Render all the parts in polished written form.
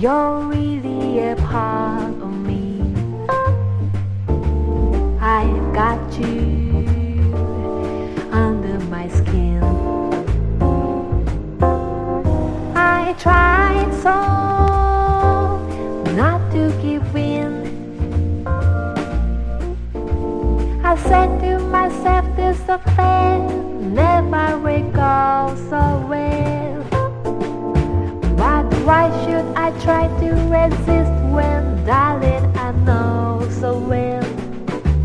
You're really a part of me. I've got you under my skin. I tried so not to give in. I said to myself, this affair never will go so well. But why should I try to resist when, darling, I know so well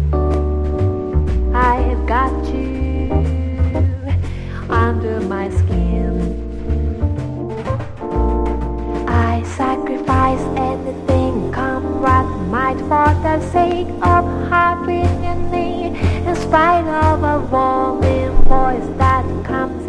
I've got you under my skin.